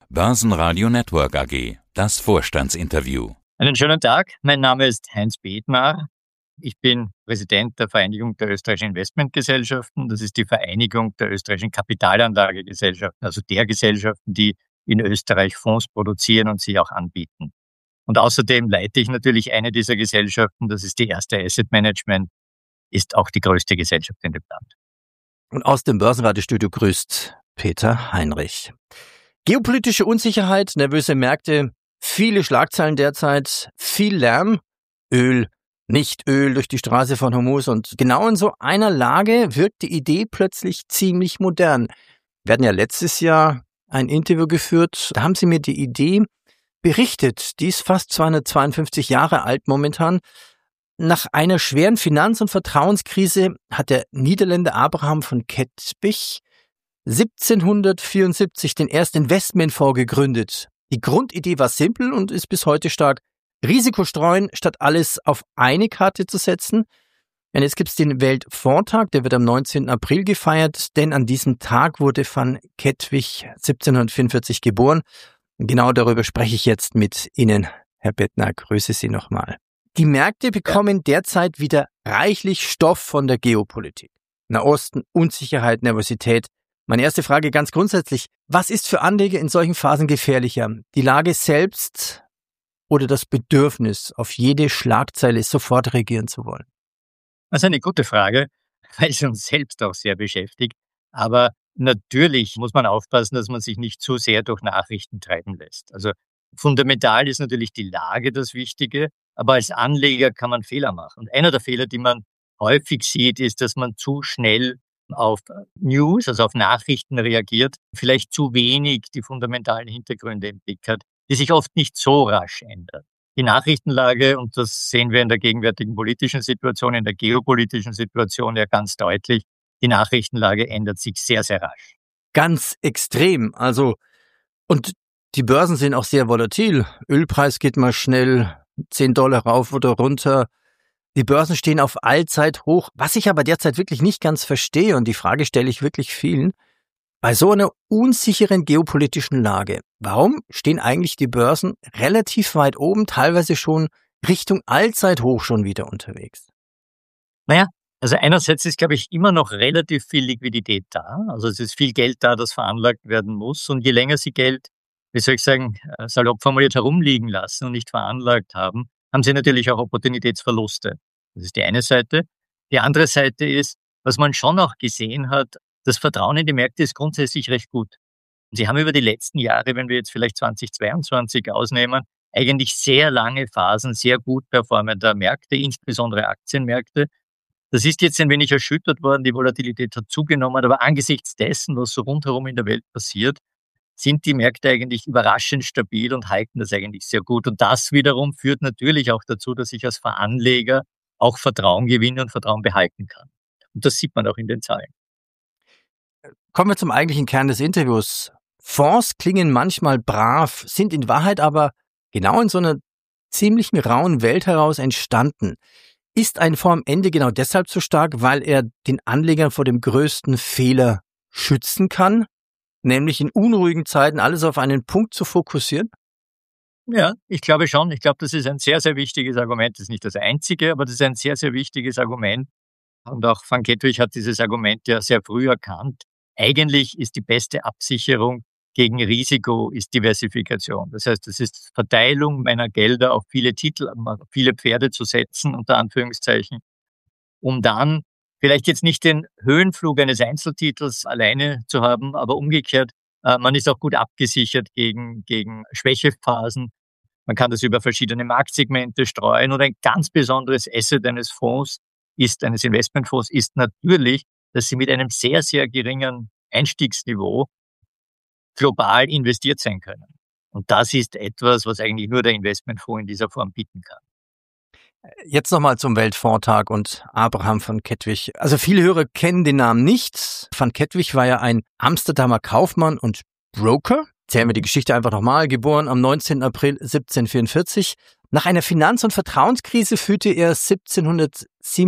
Börsenradio Network AG, das Vorstandsinterview. Einen schönen Tag, mein Name ist Heinz Bethmar. Ich bin Präsident der Vereinigung der österreichischen Investmentgesellschaften. Das ist die Vereinigung der österreichischen Kapitalanlagegesellschaften, also der Gesellschaften, die in Österreich Fonds produzieren und sie auch anbieten. Und außerdem leite ich natürlich eine dieser Gesellschaften, das ist die Erste Asset Management, ist auch die größte Gesellschaft in dem Land. Und aus dem Börsenradiostudio grüßt Peter Heinrich. Geopolitische Unsicherheit, nervöse Märkte, viele Schlagzeilen derzeit, viel Lärm, Öl, nicht Öl durch die Straße von Hormuz. Und genau in so einer Lage wirkt die Idee plötzlich ziemlich modern. Wir hatten ja letztes Jahr ein Interview geführt, da haben Sie mir die Idee berichtet. Die ist fast 252 Jahre alt momentan. Nach einer schweren Finanz- und Vertrauenskrise hat der Niederländer Abraham von Kettwig 1774 den ersten Investmentfonds gegründet. Die Grundidee war simpel und ist bis heute stark. Risiko streuen, statt alles auf eine Karte zu setzen. Und jetzt gibt es den Weltfondstag, der wird am 19. April gefeiert, denn an diesem Tag wurde van Kettwig 1744 geboren. Genau darüber spreche ich jetzt mit Ihnen, Herr Bethmar. Grüße Sie nochmal. Die Märkte bekommen derzeit wieder reichlich Stoff von der Geopolitik. Nahosten, Unsicherheit, Nervosität. Meine erste Frage ganz grundsätzlich, was ist für Anleger in solchen Phasen gefährlicher? Die Lage selbst oder das Bedürfnis, auf jede Schlagzeile sofort reagieren zu wollen? Das ist eine gute Frage, weil es uns selbst auch sehr beschäftigt. Aber natürlich muss man aufpassen, dass man sich nicht zu sehr durch Nachrichten treiben lässt. Also fundamental ist natürlich die Lage das Wichtige, aber als Anleger kann man Fehler machen. Und einer der Fehler, die man häufig sieht, ist, dass man zu schnell auf News, also auf Nachrichten reagiert, vielleicht zu wenig die fundamentalen Hintergründe im Blick hat, die sich oft nicht so rasch ändern. Die Nachrichtenlage, und das sehen wir in der gegenwärtigen politischen Situation, in der geopolitischen Situation ja ganz deutlich, die Nachrichtenlage ändert sich sehr, sehr rasch. Ganz extrem. Und die Börsen sind auch sehr volatil. Ölpreis geht mal schnell $10 rauf oder runter. Die Börsen stehen auf Allzeithoch. Was ich aber derzeit wirklich nicht ganz verstehe, und die Frage stelle ich wirklich vielen, bei so einer unsicheren geopolitischen Lage, warum stehen eigentlich die Börsen relativ weit oben, teilweise schon Richtung Allzeithoch schon wieder unterwegs? Naja, also einerseits ist, glaube ich, immer noch relativ viel Liquidität da. Also es ist viel Geld da, das veranlagt werden muss. Und je länger Sie Geld, wie soll ich sagen, salopp formuliert herumliegen lassen und nicht veranlagt haben, haben Sie natürlich auch Opportunitätsverluste. Das ist die eine Seite. Die andere Seite ist, was man schon auch gesehen hat, das Vertrauen in die Märkte ist grundsätzlich recht gut. Und Sie haben über die letzten Jahre, wenn wir jetzt vielleicht 2022 ausnehmen, eigentlich sehr lange Phasen sehr gut performender Märkte, insbesondere Aktienmärkte. Das ist jetzt ein wenig erschüttert worden, die Volatilität hat zugenommen, aber angesichts dessen, was so rundherum in der Welt passiert, sind die Märkte eigentlich überraschend stabil und halten das eigentlich sehr gut. Und das wiederum führt natürlich auch dazu, dass ich als Veranleger auch Vertrauen gewinne und Vertrauen behalten kann. Und das sieht man auch in den Zahlen. Kommen wir zum eigentlichen Kern des Interviews. Fonds klingen manchmal brav, sind in Wahrheit aber genau in so einer ziemlichen rauen Welt heraus entstanden. Ist ein Fonds am Ende genau deshalb so stark, weil er den Anlegern vor dem größten Fehler schützen kann, nämlich in unruhigen Zeiten alles auf einen Punkt zu fokussieren? Ja, ich glaube schon. Ich glaube, das ist ein sehr, sehr wichtiges Argument. Das ist nicht das einzige, aber das ist ein sehr, sehr wichtiges Argument. Und auch van Kettwig hat dieses Argument ja sehr früh erkannt. Eigentlich ist die beste Absicherung gegen Risiko ist Diversifikation. Das heißt, es ist Verteilung meiner Gelder auf viele Titel, auf viele Pferde zu setzen, unter Anführungszeichen, um dann vielleicht jetzt nicht den Höhenflug eines Einzeltitels alleine zu haben, aber umgekehrt, man ist auch gut abgesichert gegen Schwächephasen. Man kann das über verschiedene Marktsegmente streuen und ein ganz besonderes Asset eines Fonds eines Investmentfonds ist natürlich, dass sie mit einem sehr, sehr geringen Einstiegsniveau global investiert sein können. Und das ist etwas, was eigentlich nur der Investmentfonds in dieser Form bieten kann. Jetzt nochmal zum Weltfondstag und Abraham van Kettwig. Also viele Hörer kennen den Namen nicht. Van Kettwig war ja ein Amsterdamer Kaufmann und Broker. Erzählen wir die Geschichte einfach nochmal. Geboren am 19. April 1744. Nach einer Finanz- und Vertrauenskrise führte er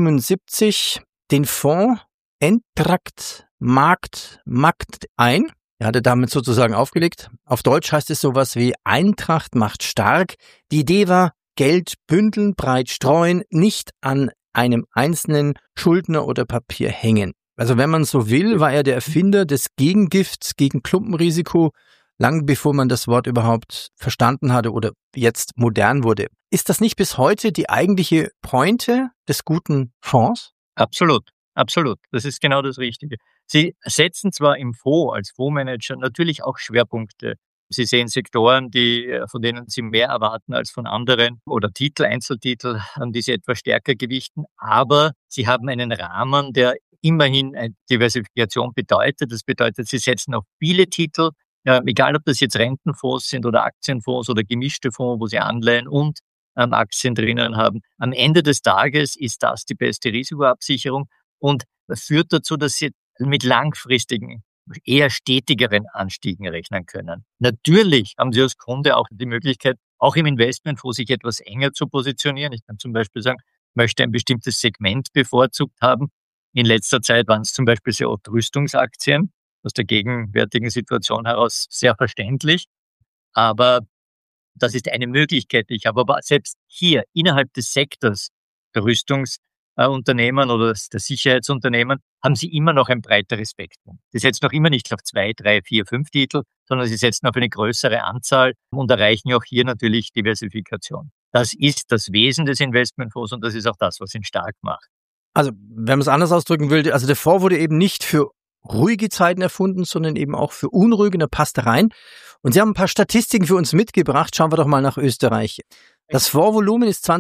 1777 den Fonds Entrakt Markt ein. Er hatte damit sozusagen aufgelegt. Auf Deutsch heißt es sowas wie Eintracht macht stark. Die Idee war, Geld bündeln, breit streuen, nicht an einem einzelnen Schuldner oder Papier hängen. Also wenn man so will, war er der Erfinder des Gegengifts gegen Klumpenrisiko, lang bevor man das Wort überhaupt verstanden hatte oder jetzt modern wurde. Ist das nicht bis heute die eigentliche Pointe des guten Fonds? Absolut, absolut. Das ist genau das Richtige. Sie setzen zwar im Fonds als Fondsmanager natürlich auch Schwerpunkte. Sie sehen Sektoren, von denen Sie mehr erwarten als von anderen oder Einzeltitel, an die Sie etwas stärker gewichten. Aber Sie haben einen Rahmen, der immerhin eine Diversifikation bedeutet. Das bedeutet, Sie setzen auf viele Titel, egal ob das jetzt Rentenfonds sind oder Aktienfonds oder gemischte Fonds, wo Sie Anleihen und Aktien drinnen haben. Am Ende des Tages ist das die beste Risikoabsicherung und führt dazu, dass Sie mit langfristigen, eher stetigeren Anstiegen rechnen können. Natürlich haben Sie als Kunde auch die Möglichkeit, auch im Investmentfonds sich etwas enger zu positionieren. Ich kann zum Beispiel sagen, ich möchte ein bestimmtes Segment bevorzugt haben. In letzter Zeit waren es zum Beispiel sehr oft Rüstungsaktien, aus der gegenwärtigen Situation heraus sehr verständlich. Aber das ist eine Möglichkeit, die ich habe. Aber selbst hier innerhalb des Sektors der Rüstungsunternehmen oder der Sicherheitsunternehmen haben sie immer noch ein breiteres Spektrum. Sie setzen noch immer nicht auf 2, 3, 4, 5 Titel, sondern sie setzen auf eine größere Anzahl und erreichen auch hier natürlich Diversifikation. Das ist das Wesen des Investmentfonds und das ist auch das, was ihn stark macht. Also, wenn man es anders ausdrücken will, also der Fonds wurde eben nicht für ruhige Zeiten erfunden, sondern eben auch für unruhige, da passt er rein. Und Sie haben ein paar Statistiken für uns mitgebracht. Schauen wir doch mal nach Österreich. Das Fondsvolumen ist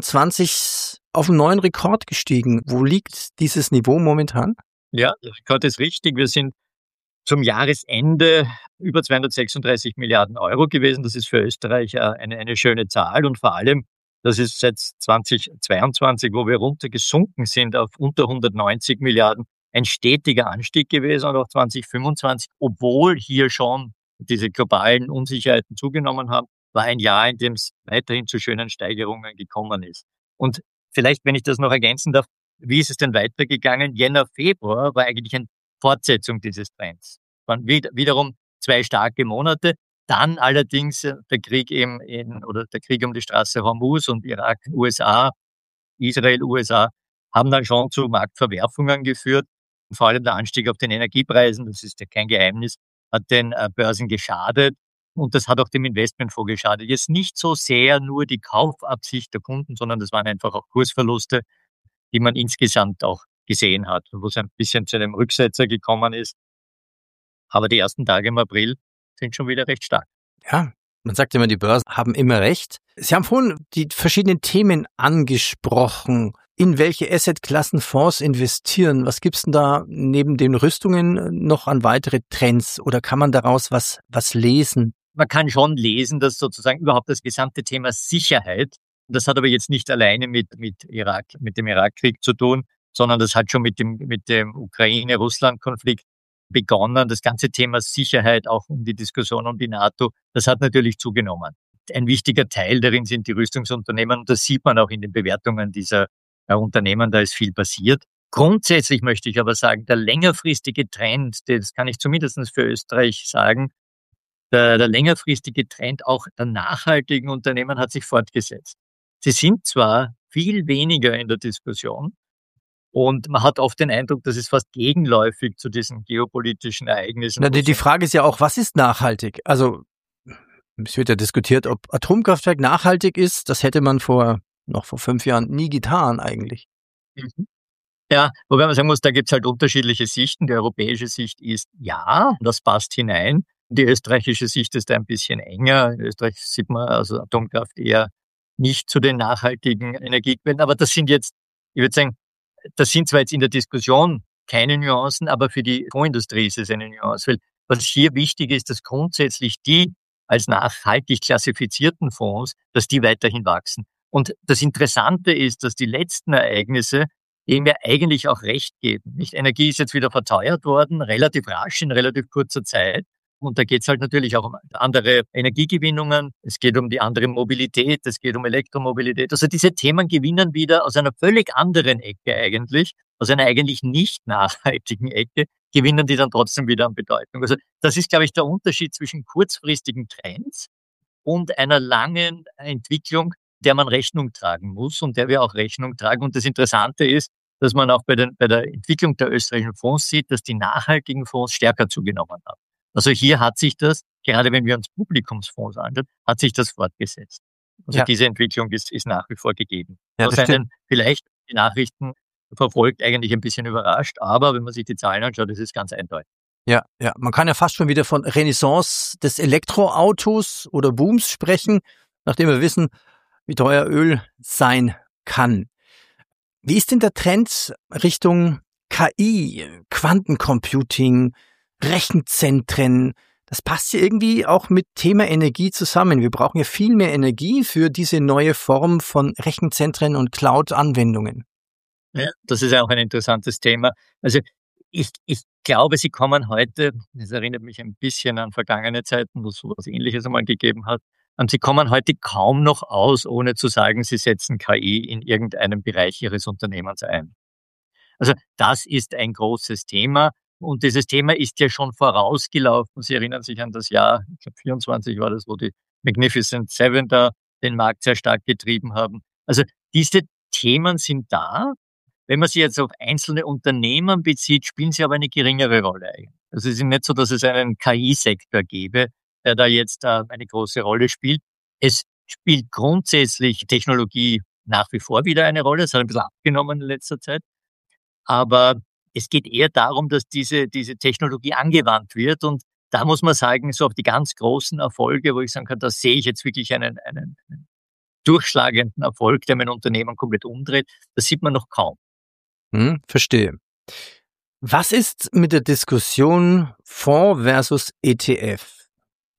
2025 auf einen neuen Rekord gestiegen. Wo liegt dieses Niveau momentan? Ja, der Rekord ist richtig. Wir sind zum Jahresende über 236 Milliarden Euro gewesen. Das ist für Österreich eine schöne Zahl und vor allem, das ist seit 2022, wo wir runtergesunken sind auf unter 190 Milliarden, ein stetiger Anstieg gewesen und auch 2025, obwohl hier schon diese globalen Unsicherheiten zugenommen haben, war ein Jahr, in dem es weiterhin zu schönen Steigerungen gekommen ist. Und vielleicht, wenn ich das noch ergänzen darf, wie ist es denn weitergegangen? Jänner, Februar war eigentlich eine Fortsetzung dieses Trends. Waren wiederum 2 starke Monate. Dann allerdings der Krieg der Krieg um die Straße Hormuz und Irak, USA, Israel, USA, haben dann schon zu Marktverwerfungen geführt. Und vor allem der Anstieg auf den Energiepreisen, das ist ja kein Geheimnis, hat den Börsen geschadet. Und das hat auch dem Investmentfonds geschadet. Jetzt nicht so sehr nur die Kaufabsicht der Kunden, sondern das waren einfach auch Kursverluste, die man insgesamt auch gesehen hat, wo es ein bisschen zu einem Rücksetzer gekommen ist. Aber die ersten Tage im April sind schon wieder recht stark. Ja, man sagt immer, die Börsen haben immer recht. Sie haben vorhin die verschiedenen Themen angesprochen. In welche Assetklassen Fonds investieren? Was gibt's denn da neben den Rüstungen noch an weitere Trends? Oder kann man daraus was lesen? Man kann schon lesen, dass sozusagen überhaupt das gesamte Thema Sicherheit, das hat aber jetzt nicht alleine mit dem Irakkrieg zu tun, sondern das hat schon mit dem Ukraine-Russland-Konflikt begonnen. Das ganze Thema Sicherheit, auch um die Diskussion um die NATO, das hat natürlich zugenommen. Ein wichtiger Teil darin sind die Rüstungsunternehmen und das sieht man auch in den Bewertungen dieser Unternehmen, da ist viel passiert. Grundsätzlich möchte ich aber sagen, der längerfristige Trend, das kann ich zumindest für Österreich sagen, der längerfristige Trend auch der nachhaltigen Unternehmen hat sich fortgesetzt. Sie sind zwar viel weniger in der Diskussion und man hat oft den Eindruck, das ist fast gegenläufig zu diesen geopolitischen Ereignissen. Na, die Frage ist ja auch, was ist nachhaltig? Also es wird ja diskutiert, ob Atomkraftwerk nachhaltig ist. Das hätte man vor 5 Jahren nie getan eigentlich. Mhm. Ja, wobei man sagen muss, da gibt's halt unterschiedliche Sichten. Die europäische Sicht ist, ja, das passt hinein. Die österreichische Sicht ist ein bisschen enger. In Österreich sieht man also Atomkraft eher nicht zu den nachhaltigen Energiequellen. Aber das sind jetzt, ich würde sagen, das sind zwar jetzt in der Diskussion keine Nuancen, aber für die Fondsindustrie ist es eine Nuance. Weil was hier wichtig ist, dass grundsätzlich die als nachhaltig klassifizierten Fonds, dass die weiterhin wachsen. Und das Interessante ist, dass die letzten Ereignisse dem ja eigentlich auch recht geben. Nicht? Energie ist jetzt wieder verteuert worden, relativ rasch, in relativ kurzer Zeit. Und da geht es halt natürlich auch um andere Energiegewinnungen, es geht um die andere Mobilität, es geht um Elektromobilität. Also diese Themen gewinnen wieder aus einer völlig anderen Ecke eigentlich, aus einer eigentlich nicht nachhaltigen Ecke, gewinnen die dann trotzdem wieder an Bedeutung. Also das ist, glaube ich, der Unterschied zwischen kurzfristigen Trends und einer langen Entwicklung, der man Rechnung tragen muss und der wir auch Rechnung tragen. Und das Interessante ist, dass man auch bei der Entwicklung der österreichischen Fonds sieht, dass die nachhaltigen Fonds stärker zugenommen haben. Also hier hat sich das, gerade wenn wir uns Publikumsfonds anschauen, hat sich das fortgesetzt. Also diese Entwicklung ist nach wie vor gegeben. Ja, Was einen vielleicht die Nachrichten verfolgt, eigentlich ein bisschen überrascht, aber wenn man sich die Zahlen anschaut, ist es ganz eindeutig. Ja, man kann ja fast schon wieder von Renaissance des Elektroautos oder Booms sprechen, nachdem wir wissen, wie teuer Öl sein kann. Wie ist denn der Trend Richtung KI, Quantencomputing, Rechenzentren? Das passt ja irgendwie auch mit Thema Energie zusammen. Wir brauchen ja viel mehr Energie für diese neue Form von Rechenzentren und Cloud-Anwendungen. Ja, das ist ja auch ein interessantes Thema. Also ich glaube, sie kommen heute, das erinnert mich ein bisschen an vergangene Zeiten, wo es sowas Ähnliches einmal gegeben hat, sie kommen heute kaum noch aus, ohne zu sagen, sie setzen KI in irgendeinem Bereich ihres Unternehmens ein. Also das ist ein großes Thema und dieses Thema ist ja schon vorausgelaufen. Sie erinnern sich an das Jahr, ich glaube 24 war das, wo die Magnificent Seven da den Markt sehr stark getrieben haben. Also diese Themen sind da. Wenn man sie jetzt auf einzelne Unternehmen bezieht, spielen sie aber eine geringere Rolle eigentlich. Also es ist nicht so, dass es einen KI-Sektor gäbe, der da jetzt eine große Rolle spielt. Es spielt grundsätzlich Technologie nach wie vor wieder eine Rolle. Es hat ein bisschen abgenommen in letzter Zeit. Aber es geht eher darum, dass diese Technologie angewandt wird. Und da muss man sagen, so auf die ganz großen Erfolge, wo ich sagen kann, da sehe ich jetzt wirklich einen durchschlagenden Erfolg, der mein Unternehmen komplett umdreht. Das sieht man noch kaum. Verstehe. Was ist mit der Diskussion Fonds versus ETF?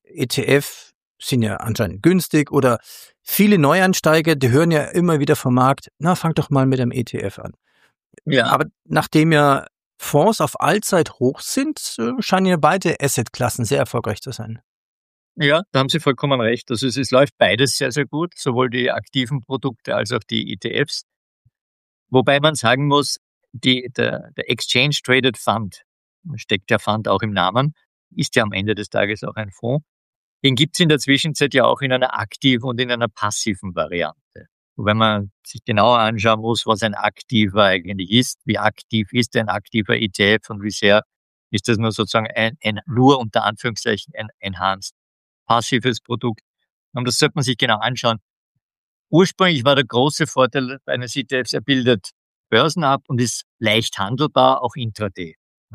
ETF sind ja anscheinend günstig oder viele Neueinsteiger, die hören ja immer wieder vom Markt, fang doch mal mit einem ETF an. Ja. Aber nachdem ja Fonds auf Allzeithoch sind, scheinen ja beide Assetklassen sehr erfolgreich zu sein. Ja, da haben Sie vollkommen recht. Also es läuft beides sehr, sehr gut, sowohl die aktiven Produkte als auch die ETFs. Wobei man sagen muss, der Exchange Traded Fund, steckt der Fund auch im Namen, ist ja am Ende des Tages auch ein Fonds. Den gibt es in der Zwischenzeit ja auch in einer aktiven und in einer passiven Variante. Wobei man sich genauer anschauen muss, was ein aktiver eigentlich ist, wie aktiv ist ein aktiver ETF und wie sehr ist das nur sozusagen nur unter Anführungszeichen ein enhanced passives Produkt. Und das sollte man sich genau anschauen. Ursprünglich war der große Vorteil eines ETFs, er bildet Börsen ab und ist leicht handelbar, auch intraday.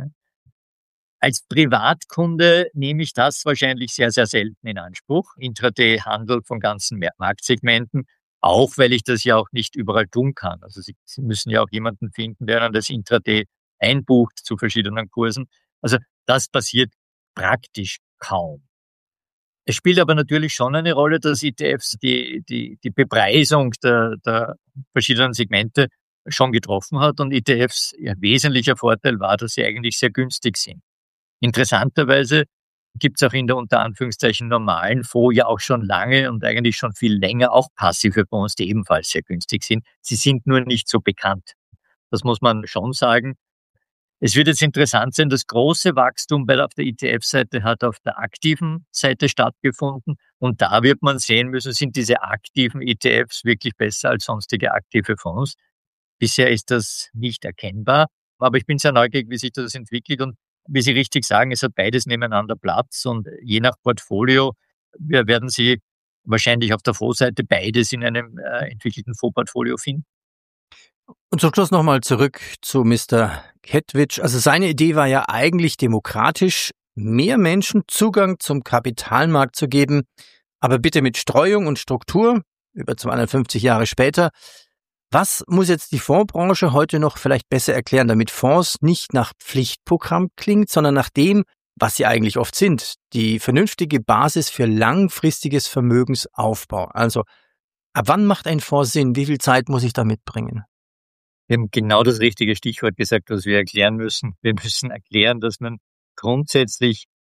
Als Privatkunde nehme ich das wahrscheinlich sehr, sehr selten in Anspruch. Intraday-Handel von ganzen Marktsegmenten, auch weil ich das ja auch nicht überall tun kann. Also Sie müssen ja auch jemanden finden, der dann das Intraday einbucht zu verschiedenen Kursen. Also das passiert praktisch kaum. Es spielt aber natürlich schon eine Rolle, dass ETFs die Bepreisung der verschiedenen Segmente schon getroffen hat und ETFs, ihr wesentlicher Vorteil war, dass sie eigentlich sehr günstig sind. Interessanterweise gibt es auch in der unter Anführungszeichen normalen Fonds ja auch schon lange und eigentlich schon viel länger auch passive Fonds, die ebenfalls sehr günstig sind. Sie sind nur nicht so bekannt. Das muss man schon sagen. Es wird jetzt interessant sein, das große Wachstum auf der ETF-Seite hat auf der aktiven Seite stattgefunden und da wird man sehen müssen, sind diese aktiven ETFs wirklich besser als sonstige aktive Fonds. Bisher ist das nicht erkennbar, aber ich bin sehr neugierig, wie sich das entwickelt und wie Sie richtig sagen, es hat beides nebeneinander Platz und je nach Portfolio werden Sie wahrscheinlich auf der Fondsseite beides in einem entwickelten Fondsportfolio finden. Und zum Schluss nochmal zurück zu Mr. Kettwitsch. Also seine Idee war ja eigentlich demokratisch, mehr Menschen Zugang zum Kapitalmarkt zu geben, aber bitte mit Streuung und Struktur, über 250 Jahre später. Was muss jetzt die Fondsbranche heute noch vielleicht besser erklären, damit Fonds nicht nach Pflichtprogramm klingt, sondern nach dem, was sie eigentlich oft sind, die vernünftige Basis für langfristiges Vermögensaufbau. Also, ab wann macht ein Fonds Sinn? Wie viel Zeit muss ich da mitbringen? Wir haben genau das richtige Stichwort gesagt, was wir erklären müssen. Wir müssen erklären, dass man grundsätzlich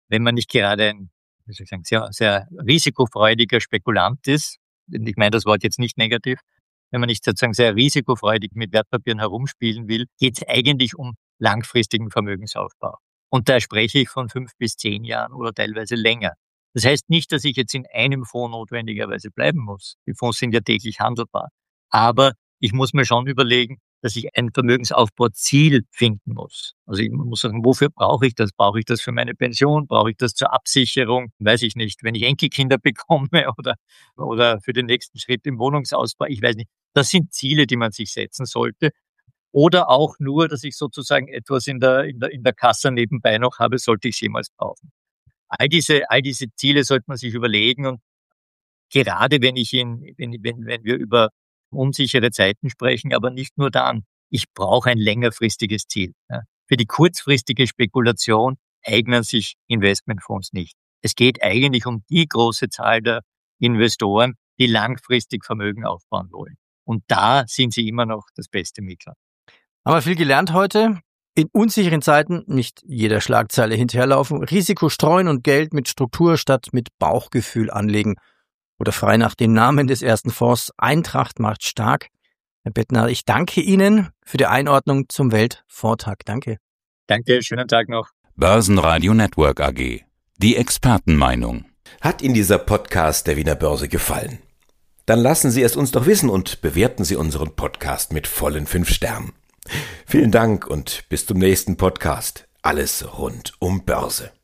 wenn man nicht gerade ein, wie soll ich sagen, sehr, sehr risikofreudiger Spekulant ist, ich meine das Wort jetzt nicht negativ, wenn man nicht sozusagen sehr risikofreudig mit Wertpapieren herumspielen will, geht es eigentlich um langfristigen Vermögensaufbau. Und da spreche ich von 5 bis 10 Jahren oder teilweise länger. Das heißt nicht, dass ich jetzt in einem Fonds notwendigerweise bleiben muss. Die Fonds sind ja täglich handelbar. Aber ich muss mir schon überlegen, dass ich ein Vermögensaufbauziel finden muss. Also ich muss sagen, wofür brauche ich das? Brauche ich das für meine Pension? Brauche ich das zur Absicherung? Weiß ich nicht. Wenn ich Enkelkinder bekomme oder für den nächsten Schritt im Wohnungsausbau, ich weiß nicht. Das sind Ziele, die man sich setzen sollte. Oder auch nur, dass ich sozusagen etwas in der Kasse nebenbei noch habe, sollte ich es jemals brauchen. All diese Ziele sollte man sich überlegen, und gerade wenn wir über unsichere Zeiten sprechen, aber nicht nur dann. Ich brauche ein längerfristiges Ziel. Ja. Für die kurzfristige Spekulation eignen sich Investmentfonds nicht. Es geht eigentlich um die große Zahl der Investoren, die langfristig Vermögen aufbauen wollen. Und da sind sie immer noch das beste Mittel. Haben wir viel gelernt heute. In unsicheren Zeiten nicht jeder Schlagzeile hinterherlaufen, Risiko streuen und Geld mit Struktur statt mit Bauchgefühl anlegen. Oder frei nach dem Namen des ersten Fonds, Eintracht macht stark. Herr Bettner, ich danke Ihnen für die Einordnung zum Weltfondstag. Danke. Danke, schönen Tag noch. Börsenradio Network AG. Die Expertenmeinung. Hat Ihnen dieser Podcast der Wiener Börse gefallen? Dann lassen Sie es uns doch wissen und bewerten Sie unseren Podcast mit vollen 5 Sternen. Vielen Dank und bis zum nächsten Podcast. Alles rund um Börse.